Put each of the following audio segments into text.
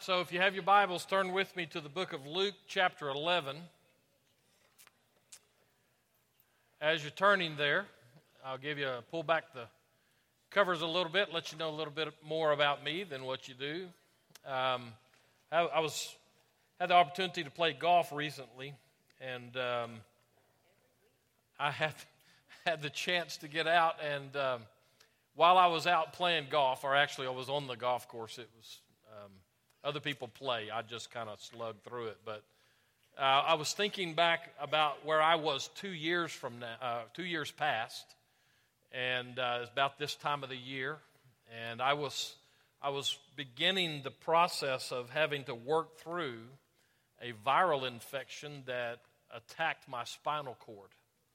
so if you have your Bibles, turn with me to the book of Luke, chapter 11. As you're turning there, I'll pull back the covers a little bit, let you know a little bit more about me than what you do. I had the opportunity to play golf recently, and I had the chance to get out, and while I was out playing golf, or actually I was on the golf course, it was other people play. I just kind of slugged through it. But I was thinking back about where I was 2 years from now, 2 years past, and it's about this time of the year, and I was beginning the process of having to work through a viral infection that attacked my spinal cord.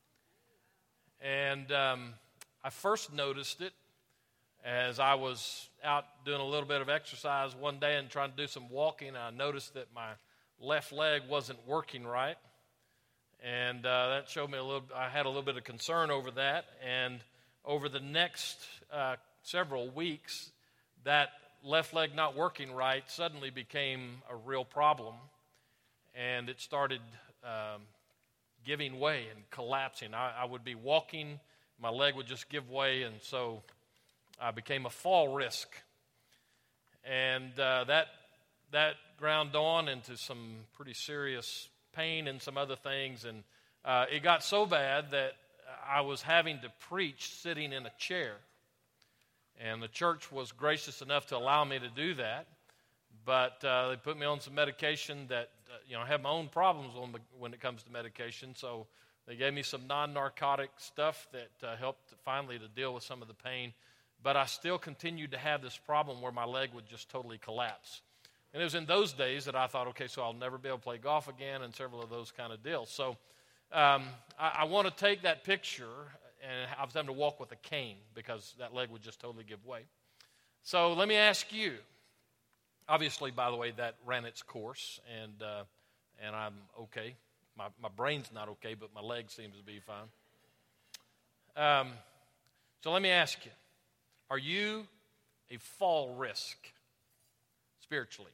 And I first noticed it as I was out doing a little bit of exercise one day and trying to do some walking. I noticed that my left leg wasn't working right, and that showed me I had a little bit of concern over that. And over the next several weeks, that left leg not working right suddenly became a real problem, and it started giving way and collapsing. I would be walking, my leg would just give way, and so I became a fall risk. And that ground on into some pretty serious pain and some other things, and it got so bad that I was having to preach sitting in a chair. And the church was gracious enough to allow me to do that, but they put me on some medication that, I have my own problems when it comes to medication, so they gave me some non-narcotic stuff that helped finally to deal with some of the pain, but I still continued to have this problem where my leg would just totally collapse. And it was in those days that I thought, okay, so I'll never be able to play golf again, and several of those kind of deals. So I want to take that picture, and I was having to walk with a cane because that leg would just totally give way. So let me ask you, obviously, by the way, that ran its course, and I'm okay. My brain's not okay, but my leg seems to be fine. So let me ask you, are you a fall risk spiritually?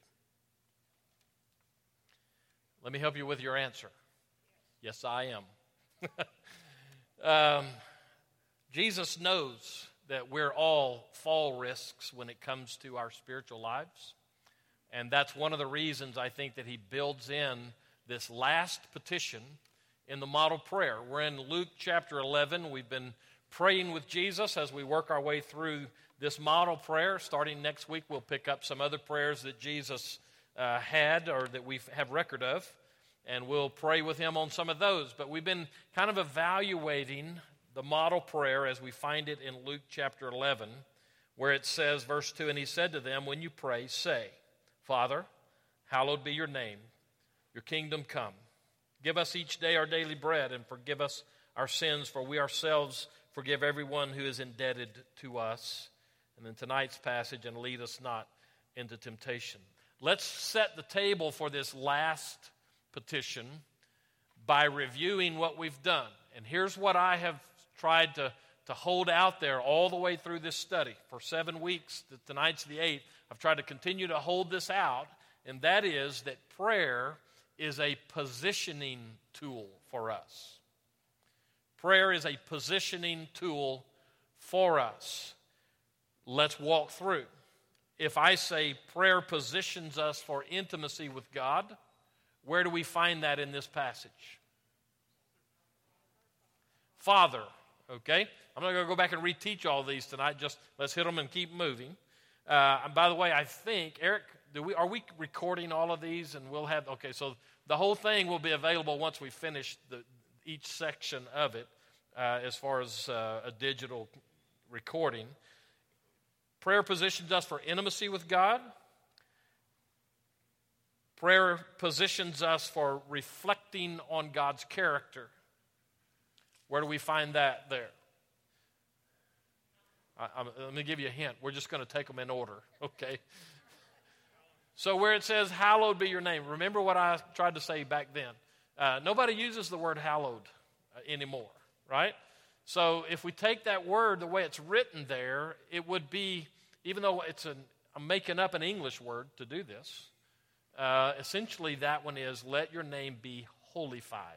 Let me help you with your answer. Yes, I am. Jesus knows that we're all fall risks when it comes to our spiritual lives. And that's one of the reasons I think that he builds in this last petition in the model prayer. We're in Luke chapter 11. We've been praying with Jesus as we work our way through this model prayer. Starting next week, we'll pick up some other prayers that Jesus had or that we have record of, and we'll pray with him on some of those. But we've been kind of evaluating the model prayer as we find it in Luke chapter 11, where it says, verse 2, "And he said to them, when you pray, say, Father, hallowed be your name, your kingdom come. Give us each day our daily bread, and forgive us our sins, for we ourselves forgive everyone who is indebted to us." And then tonight's passage, "and lead us not into temptation." Let's set the table for this last petition by reviewing what we've done. And here's what I have tried to hold out there all the way through this study. For 7 weeks, tonight's the 8th, I've tried to continue to hold this out, and that is that prayer is a positioning tool for us. Prayer is a positioning tool for us. Let's walk through. If I say prayer positions us for intimacy with God, where do we find that in this passage? Father, okay? I'm not going to go back and reteach all these tonight. Just let's hit them and keep moving. And by the way, I think, Eric, are we recording all of these? And we'll have, okay, so the whole thing will be available once we finish each section of it as far as a digital recording. Prayer positions us for intimacy with God. Prayer positions us for reflecting on God's character. Where do we find that there? Let me give you a hint. We're just going to take them in order, okay? So where it says, hallowed be your name, remember what I tried to say back then. Nobody uses the word hallowed anymore, right? So if we take that word the way it's written there, it would be, even though I'm making up an English word to do this, Essentially, that one is, let your name be holified,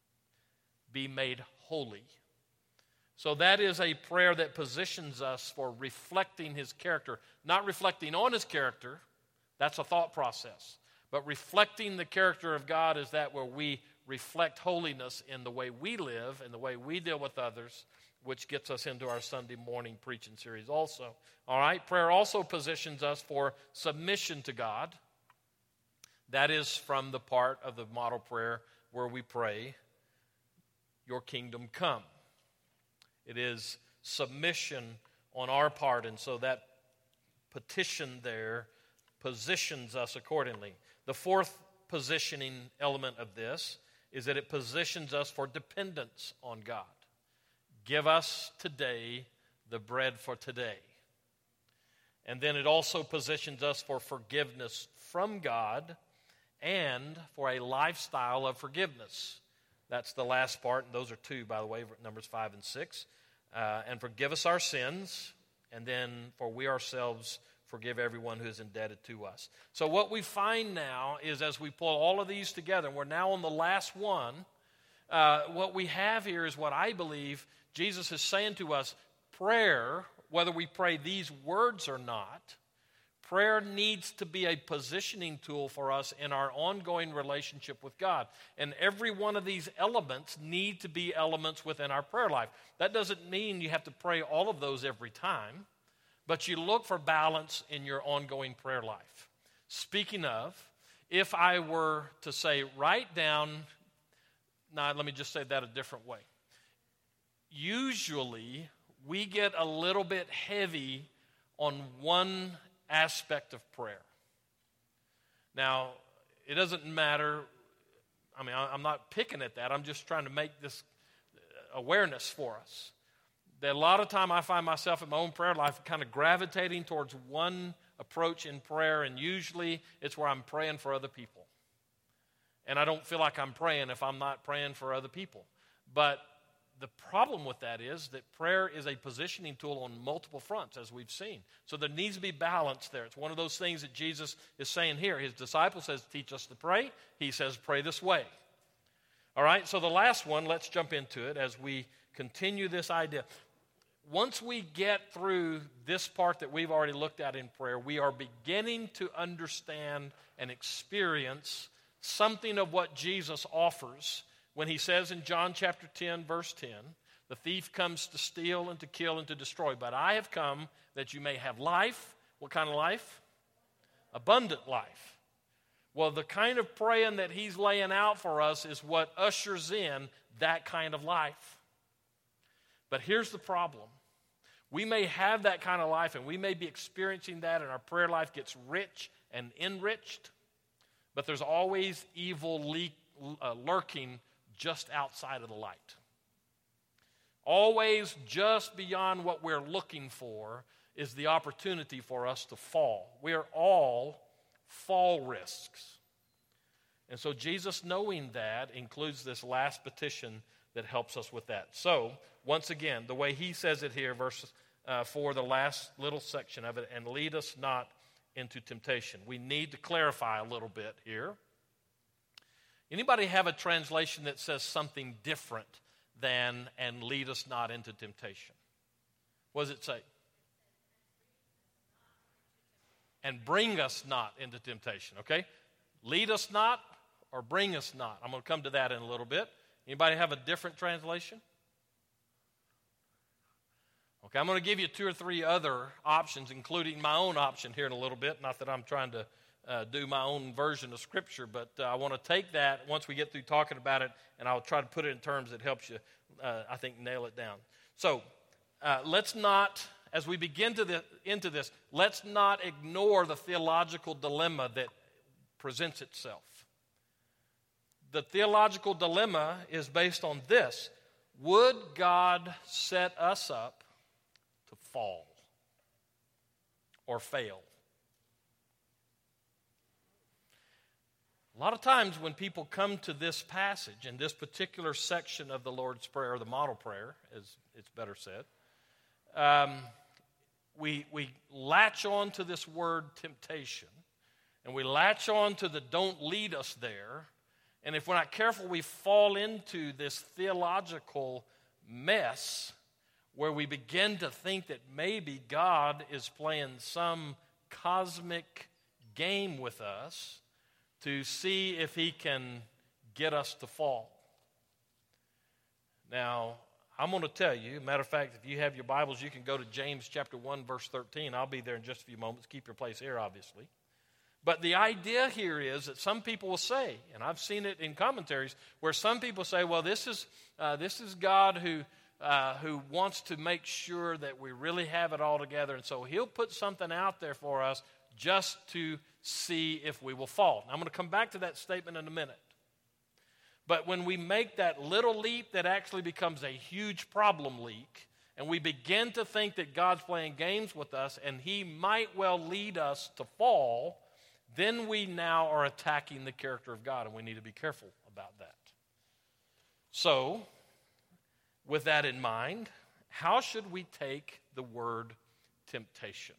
be made holy. So that is a prayer that positions us for reflecting his character, not reflecting on his character, that's a thought process, but reflecting the character of God is that where we reflect holiness in the way we live and the way we deal with others, which gets us into our Sunday morning preaching series also. All right, prayer also positions us for submission to God. That is from the part of the model prayer where we pray, your kingdom come. It is submission on our part, and so that petition there positions us accordingly. The fourth positioning element of this is that it positions us for dependence on God. Give us today the bread for today. And then it also positions us for forgiveness from God and for a lifestyle of forgiveness. That's the last part, and those are two, by the way, Numbers 5 and 6. And forgive us our sins, and then for we ourselves forgive everyone who is indebted to us. So what we find now is as we pull all of these together, and we're now on the last one, what we have here is what I believe Jesus is saying to us. Prayer, whether we pray these words or not, prayer needs to be a positioning tool for us in our ongoing relationship with God. And every one of these elements need to be elements within our prayer life. That doesn't mean you have to pray all of those every time, but you look for balance in your ongoing prayer life. Speaking of, if I were to say, write down, now let me just say that a different way. Usually, we get a little bit heavy on one aspect of prayer. Now, it doesn't matter. I mean, I'm not picking at that. I'm just trying to make this awareness for us. That a lot of time I find myself in my own prayer life kind of gravitating towards one approach in prayer, and usually it's where I'm praying for other people. And I don't feel like I'm praying if I'm not praying for other people. But the problem with that is that prayer is a positioning tool on multiple fronts, as we've seen. So there needs to be balance there. It's one of those things that Jesus is saying here. His disciple says, teach us to pray. He says, pray this way. All right, so the last one, let's jump into it as we continue this idea. Once we get through this part that we've already looked at in prayer, we are beginning to understand and experience something of what Jesus offers when he says in John chapter 10, verse 10, the thief comes to steal and to kill and to destroy, but I have come that you may have life. What kind of life? Abundant life. Well, the kind of praying that he's laying out for us is what ushers in that kind of life. But here's the problem. We may have that kind of life, and we may be experiencing that, and our prayer life gets rich and enriched, but there's always evil lurking just outside of the light. Always just beyond what we're looking for is the opportunity for us to fall. We are all fall risks. And so Jesus, knowing that, includes this last petition that helps us with that. So, once again, the way he says it here, verse 4, the last little section of it, and lead us not into temptation. We need to clarify a little bit here. Anybody have a translation that says something different than, and lead us not into temptation? What does it say? And bring us not into temptation, okay? Lead us not or bring us not. I'm going to come to that in a little bit. Anybody have a different translation? Okay, I'm going to give you 2 or 3 other options, including my own option here in a little bit. Not that I'm trying to do my own version of Scripture, but I want to take that once we get through talking about it, and I'll try to put it in terms that helps you, I think, nail it down. So let's not, as we begin into this, let's not ignore the theological dilemma that presents itself. The theological dilemma is based on this. Would God set us up to fall or fail? A lot of times when people come to this passage, in this particular section of the Lord's Prayer, or the model prayer, as it's better said, we latch on to this word temptation, And we latch on to the don't lead us there. And if we're not careful, we fall into this theological mess where we begin to think that maybe God is playing some cosmic game with us to see if he can get us to fall. Now, I'm going to tell you, matter of fact, if you have your Bibles, you can go to James chapter 1, verse 13. I'll be there in just a few moments. Keep your place here, obviously. But the idea here is that some people will say, and I've seen it in commentaries, where some people say, well, this is God who wants to make sure that we really have it all together, and so he'll put something out there for us just to see if we will fall. Now, I'm going to come back to that statement in a minute. But when we make that little leap that actually becomes a huge problem leak, and we begin to think that God's playing games with us and he might well lead us to fall, then we now are attacking the character of God, and we need to be careful about that. So, with that in mind, how should we take the word temptation?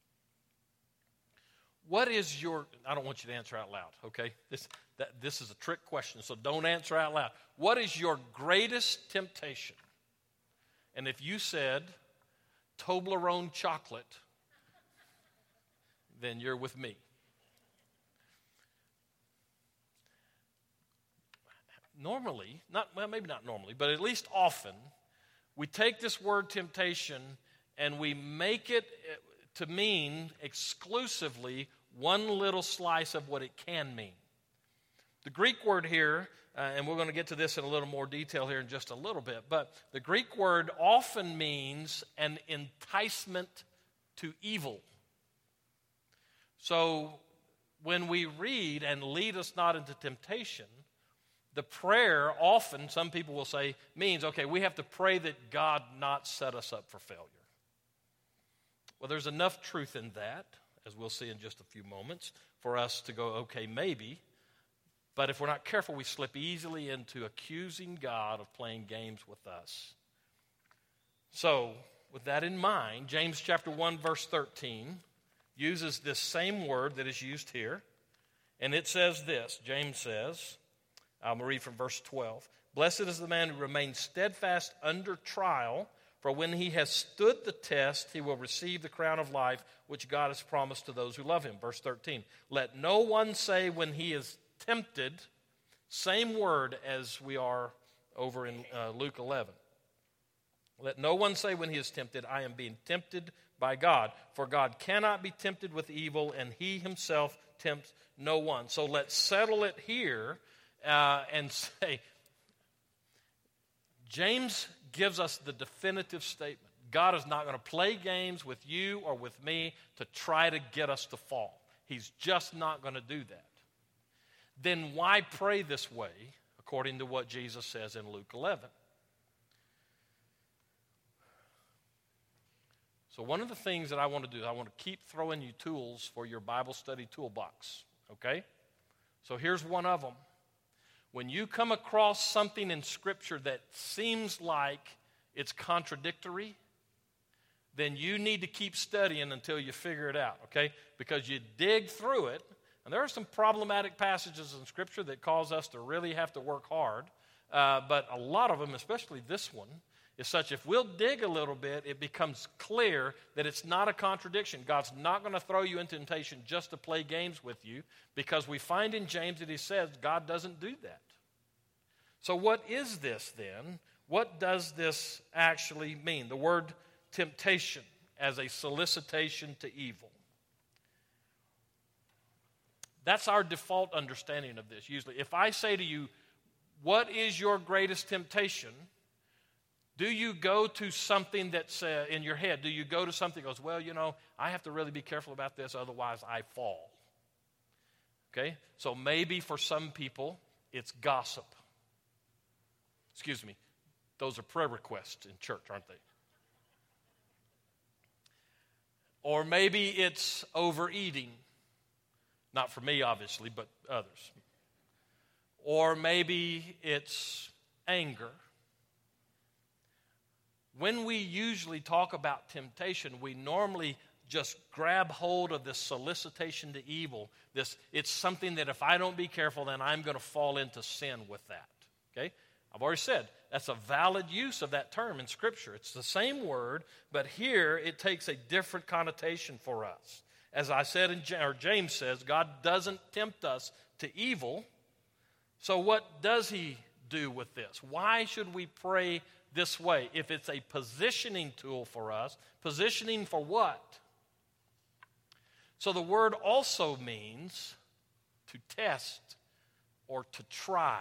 What is your, I don't want you to answer out loud, okay? This is a trick question, so don't answer out loud. What is your greatest temptation? And if you said Toblerone chocolate, then you're with me. Normally, maybe not normally, but at least often, we take this word temptation and we make it to mean exclusively one little slice of what it can mean. The Greek word here, and we're going to get to this in a little more detail here in just a little bit, but the Greek word often means an enticement to evil. So when we read, and lead us not into temptation, the prayer often, some people will say, means, okay, we have to pray that God not set us up for failure. Well, there's enough truth in that, as we'll see in just a few moments, for us to go, okay, maybe. But if we're not careful, we slip easily into accusing God of playing games with us. So, with that in mind, James chapter 1, verse 13 uses this same word that is used here. And it says this, James says, I'm going to read from verse 12. Blessed is the man who remains steadfast under trial, for when he has stood the test, he will receive the crown of life which God has promised to those who love him. Verse 13. Let no one say when he is tempted, same word as we are over in Luke 11. Let no one say when he is tempted, I am being tempted by God. For God cannot be tempted with evil, and he himself tempts no one. So let's settle it here and say, James gives us the definitive statement. God is not going to play games with you or with me to try to get us to fall. He's just not going to do that. Then why pray this way, according to what Jesus says in Luke 11? So one of the things that I want to do, I want to keep throwing you tools for your Bible study toolbox, okay? So here's one of them. When you come across something in Scripture that seems like it's contradictory, then you need to keep studying until you figure it out, okay? Because you dig through it, and there are some problematic passages in Scripture that cause us to really have to work hard, but a lot of them, especially this one, is such if we'll dig a little bit, it becomes clear that it's not a contradiction. God's not going to throw you into temptation just to play games with you, because we find in James that he says God doesn't do that. So what is this then? What does this actually mean? The word temptation as a solicitation to evil. That's our default understanding of this usually. If I say to you, what is your greatest temptation? Do you go to something that's in your head? Do you go to something that goes, well, you know, I have to really be careful about this, otherwise I fall. Okay? So maybe for some people, it's gossip. Excuse me. Those are prayer requests in church, aren't they? Or maybe it's overeating. Not for me, obviously, but others. Or maybe it's anger. When we usually talk about temptation, we normally just grab hold of this solicitation to evil. It's something that if I don't be careful, then I'm going to fall into sin with that. Okay? I've already said that's a valid use of that term in Scripture. It's the same word, but here it takes a different connotation for us. As I said, or James says, God doesn't tempt us to evil. So what does he do with this? Why should we pray this way? If it's a positioning tool for us, positioning for what? So the word also means to test or to try.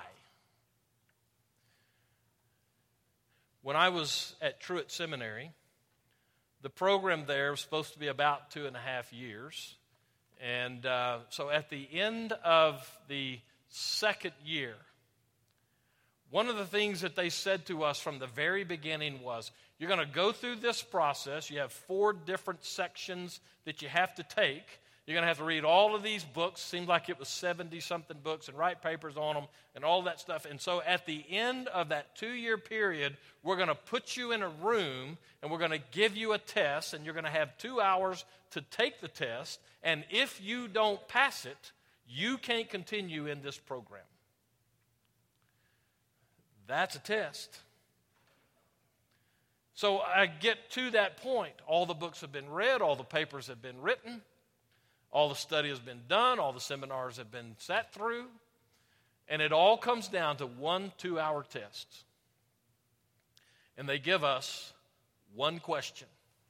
When I was at Truett Seminary, the program there was supposed to be about 2.5 years. And so at the end of the second year, one of the things that they said to us from the very beginning was, you're going to go through this process. You have 4 different sections that you have to take. You're going to have to read all of these books. Seemed like it was 70-something books and write papers on them and all that stuff. And so at the end of that 2-year period, we're going to put you in a room and we're going to give you a test, and you're going to have 2 hours to take the test. And if you don't pass it, you can't continue in this program. That's a test. So I get to that point. All the books have been read, all the papers have been written, all the study has been done, all the seminars have been sat through, and it all comes down to 1 2-hour test. And they give us one question.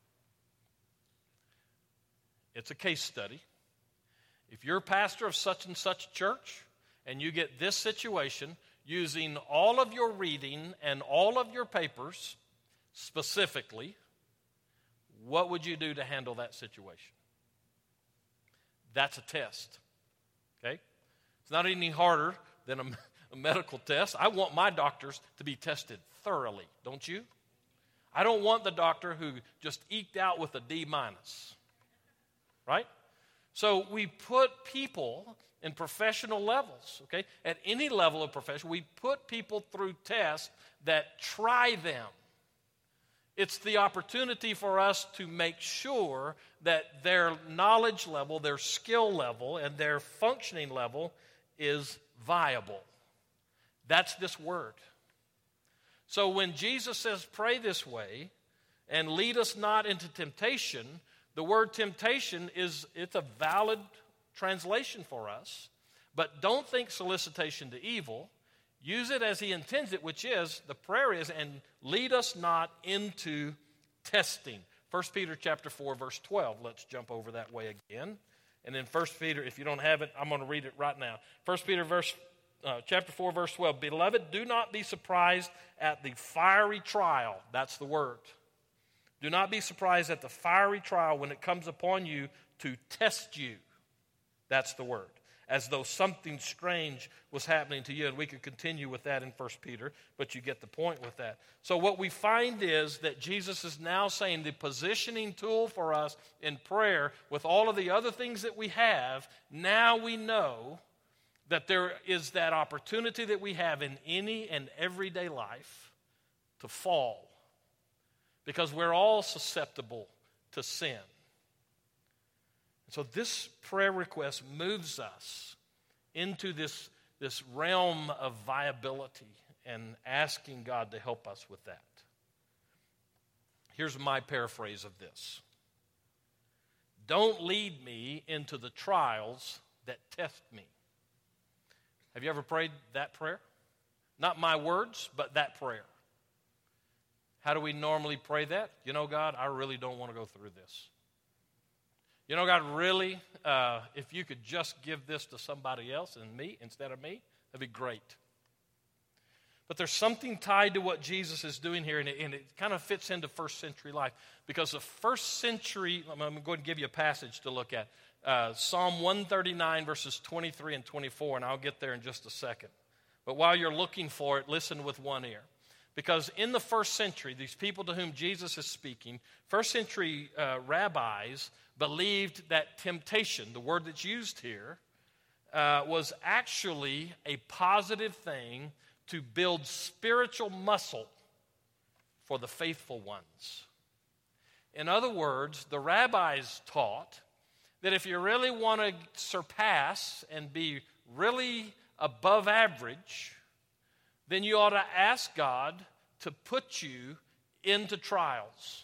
It's a case study. If you're a pastor of such and such church, and you get this situation, using all of your reading and all of your papers, specifically, what would you do to handle that situation? That's a test. Okay? It's not any harder than a medical test. I want my doctors to be tested thoroughly, don't you? I don't want the doctor who just eked out with a D-. Right? So we put people in professional levels, okay? At any level of profession, we put people through tests that try them. It's the opportunity for us to make sure that their knowledge level, their skill level, and their functioning level is viable. That's this word. So when Jesus says, pray this way, and lead us not into temptation, the word temptation it's a valid translation for us. But don't think solicitation to evil. Use it as he intends it, which is, the prayer is, and lead us not into testing. 1 Peter chapter 4, verse 12. Let's jump over that way again. And in 1 Peter, if you don't have it, I'm going to read it right now. 1 Peter chapter 4, verse 12. Beloved, do not be surprised at the fiery trial. That's the word. Do not be surprised at the fiery trial when it comes upon you to test you. That's the word. As though something strange was happening to you. And we could continue with that in 1 Peter, but you get the point with that. So what we find is that Jesus is now saying the positioning tool for us in prayer, with all of the other things that we have, now we know that there is that opportunity that we have in any and everyday life to fall. Because we're all susceptible to sin. So this prayer request moves us into this realm of viability and asking God to help us with that. Here's my paraphrase of this. Don't lead me into the trials that test me. Have you ever prayed that prayer? Not my words, but that prayer. How do we normally pray that? You know, God, I really don't want to go through this. You know, God, really, if you could just give this to somebody else and me instead of me, that'd be great. But there's something tied to what Jesus is doing here, and it kind of fits into first century life. Because the first century, I'm going to give you a passage to look at. Psalm 139, verses 23 and 24, and I'll get there in just a second. But while you're looking for it, listen with one ear. Because in the first century, these people to whom Jesus is speaking, first century rabbis believed that temptation, the word that's used here, was actually a positive thing to build spiritual muscle for the faithful ones. In other words, the rabbis taught that if you really want to surpass and be really above average, then you ought to ask God to put you into trials.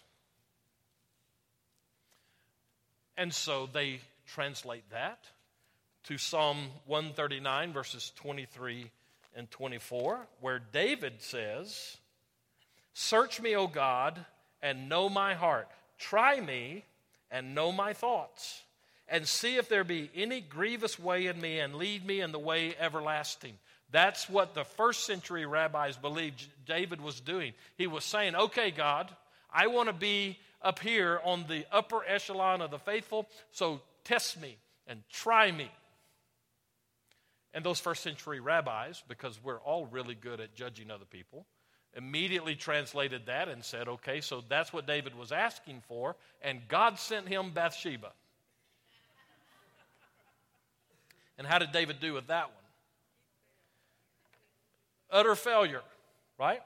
And so they translate that to Psalm 139, verses 23 and 24, where David says, "Search me, O God, and know my heart. Try me and know my thoughts, and see if there be any grievous way in me, and lead me in the way everlasting." That's what the first century rabbis believed David was doing. He was saying, okay, God, I want to be up here on the upper echelon of the faithful, so test me and try me. And those first century rabbis, because we're all really good at judging other people, immediately translated that and said, okay, so that's what David was asking for, and God sent him Bathsheba. And how did David do with that one? Utter failure, right?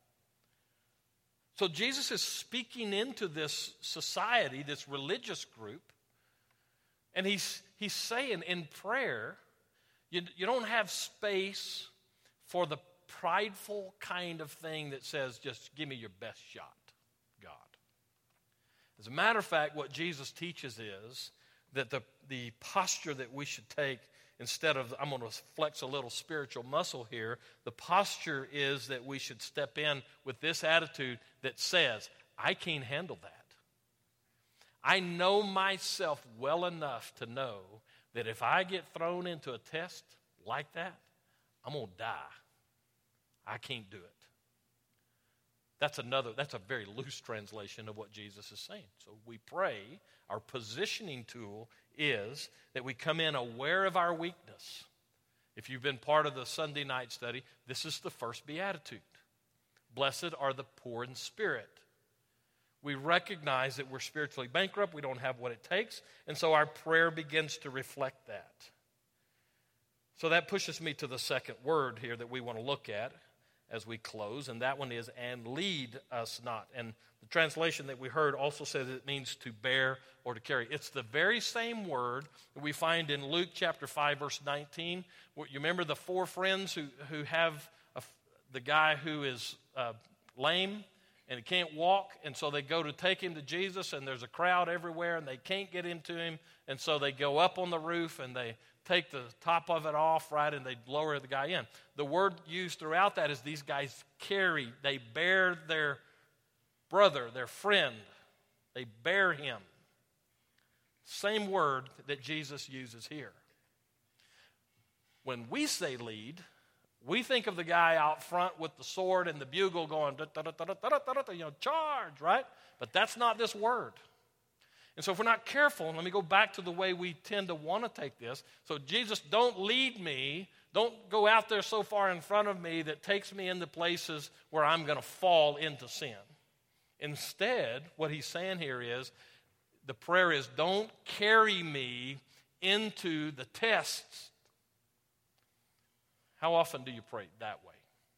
So Jesus is speaking into this society, this religious group, and he's saying in prayer, you don't have space for the prideful kind of thing that says, just give me your best shot, God. As a matter of fact, what Jesus teaches is that the posture that we should take, instead of, I'm going to flex a little spiritual muscle here, the posture is that we should step in with this attitude that says, I can't handle that. I know myself well enough to know that if I get thrown into a test like that, I'm going to die. I can't do it. That's a very loose translation of what Jesus is saying. So we pray, our positioning tool is that we come in aware of our weakness. If you've been part of the Sunday night study, this is the first beatitude. Blessed are the poor in spirit. We recognize that we're spiritually bankrupt, we don't have what it takes, and so our prayer begins to reflect that. So that pushes me to the second word here that we want to look at as we close, and that one is, and lead us not. And the translation that we heard also says it means to bear or to carry. It's the very same word that we find in Luke chapter 5, verse 19. You remember the four friends who have the guy who is lame and he can't walk, and so they go to take him to Jesus, and there's a crowd everywhere, and they can't get him to him, and so they go up on the roof, and they take the top of it off, right, and they lower the guy in. The word used throughout that is these guys carry, they bear their brother, their friend. They bear him. Same word that Jesus uses here. When we say lead, we think of the guy out front with the sword and the bugle going, charge, right? But that's not this word. And so if we're not careful, and let me go back to the way we tend to want to take this. So Jesus, don't lead me. Don't go out there so far in front of me that takes me into places where I'm going to fall into sin. Instead, what he's saying here is, the prayer is, don't carry me into the tests. How often do you pray that way?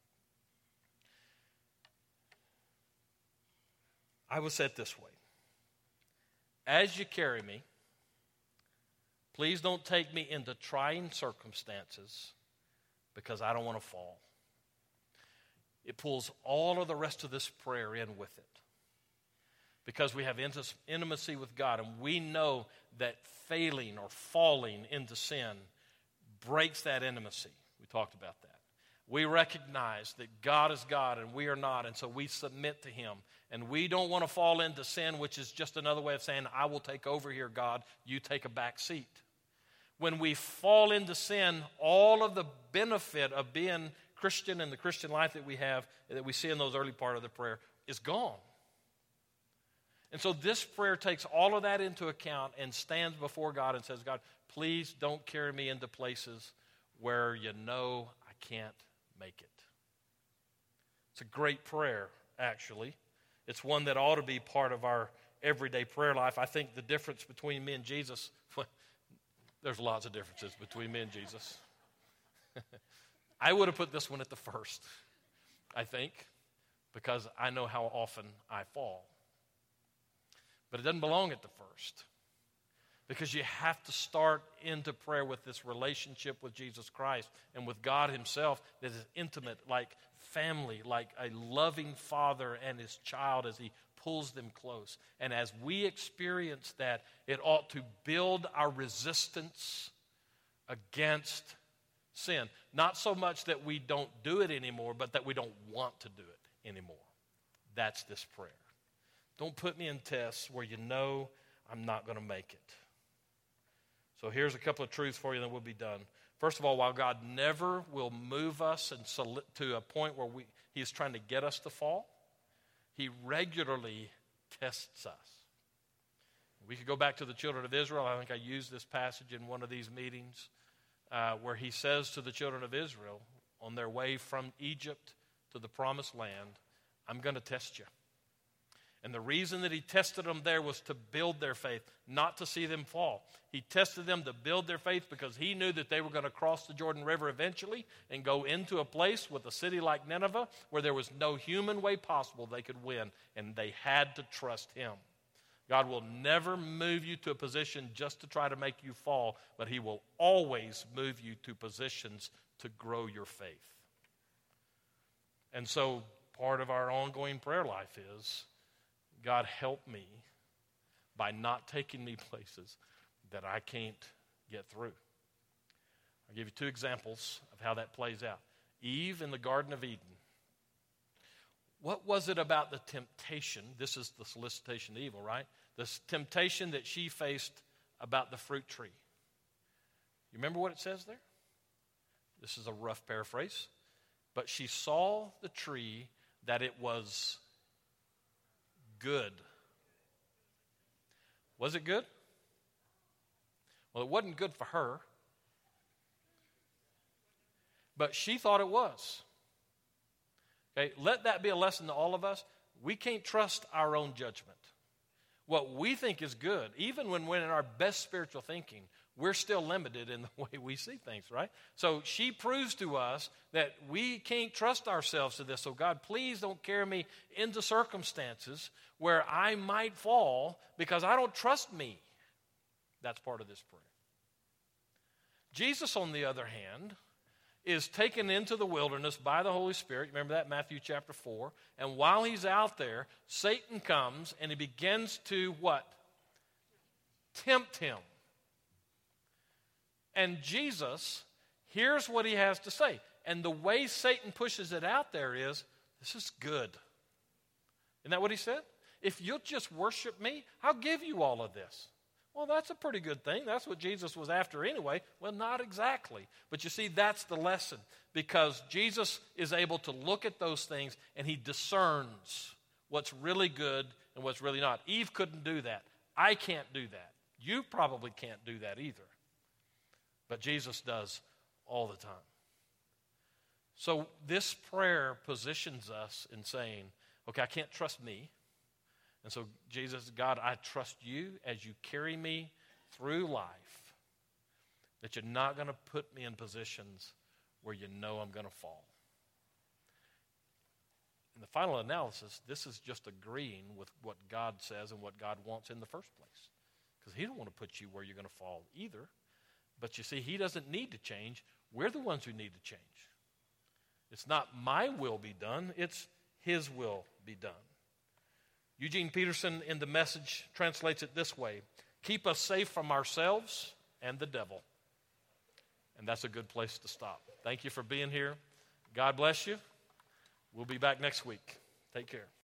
I would say it this way. As you carry me, please don't take me into trying circumstances because I don't want to fall. It pulls all of the rest of this prayer in with it. Because we have intimacy with God, and we know that failing or falling into sin breaks that intimacy. We talked about that. We recognize that God is God and we are not, and so we submit to Him. And we don't want to fall into sin, which is just another way of saying, I will take over here, God. You take a back seat. When we fall into sin, all of the benefit of being Christian and the Christian life that we have, that we see in those early part of the prayer, is gone. And so this prayer takes all of that into account and stands before God and says, God, please don't carry me into places where you know I can't make it. It's a great prayer, actually. It's one that ought to be part of our everyday prayer life. I think the difference between me and Jesus, there's lots of differences between me and Jesus. I would have put this one at the first, I think, because I know how often I fall. But it doesn't belong at the first. Because you have to start into prayer with this relationship with Jesus Christ and with God himself that is intimate, like family, like a loving father and his child as he pulls them close. And as we experience that, it ought to build our resistance against sin. Not so much that we don't do it anymore, but that we don't want to do it anymore. That's this prayer. Don't put me in tests where you know I'm not going to make it. So here's a couple of truths for you, and then we'll be done. First of all, while God never will move us to a point where he is trying to get us to fall, he regularly tests us. We could go back to the children of Israel. I think I used this passage in one of these meetings where he says to the children of Israel on their way from Egypt to the promised land, I'm going to test you. And the reason that he tested them there was to build their faith, not to see them fall. He tested them to build their faith because he knew that they were going to cross the Jordan River eventually and go into a place with a city like Nineveh where there was no human way possible they could win, and they had to trust him. God will never move you to a position just to try to make you fall, but he will always move you to positions to grow your faith. And so part of our ongoing prayer life is, God, help me by not taking me places that I can't get through. I'll give you two examples of how that plays out. Eve in the Garden of Eden. What was it about the temptation? This is the solicitation of evil, right? This temptation that she faced about the fruit tree. You remember what it says there? This is a rough paraphrase. But she saw the tree that it was good. Was it good? Well, it wasn't good for her. But she thought it was. Okay, let that be a lesson to all of us. We can't trust our own judgment. What we think is good, even when we're in our best spiritual thinking, we're still limited in the way we see things, right? So she proves to us that we can't trust ourselves to this. So God, please don't carry me into circumstances where I might fall because I don't trust me. That's part of this prayer. Jesus, on the other hand, is taken into the wilderness by the Holy Spirit. Remember that, Matthew chapter 4. And while he's out there, Satan comes and he begins to what? Tempt him. And Jesus hears what he has to say. And the way Satan pushes it out there is, this is good. Isn't that what he said? If you'll just worship me, I'll give you all of this. Well, that's a pretty good thing. That's what Jesus was after anyway. Well, not exactly. But you see, that's the lesson. Because Jesus is able to look at those things and he discerns what's really good and what's really not. Eve couldn't do that. I can't do that. You probably can't do that either. But Jesus does all the time. So this prayer positions us in saying, okay, I can't trust me. And so Jesus, God, I trust you as you carry me through life, that you're not going to put me in positions where you know I'm going to fall. In the final analysis, this is just agreeing with what God says and what God wants in the first place. Because he don't want to put you where you're going to fall either. But you see, he doesn't need to change. We're the ones who need to change. It's not my will be done. It's his will be done. Eugene Peterson in The Message translates it this way. Keep us safe from ourselves and the devil. And that's a good place to stop. Thank you for being here. God bless you. We'll be back next week. Take care.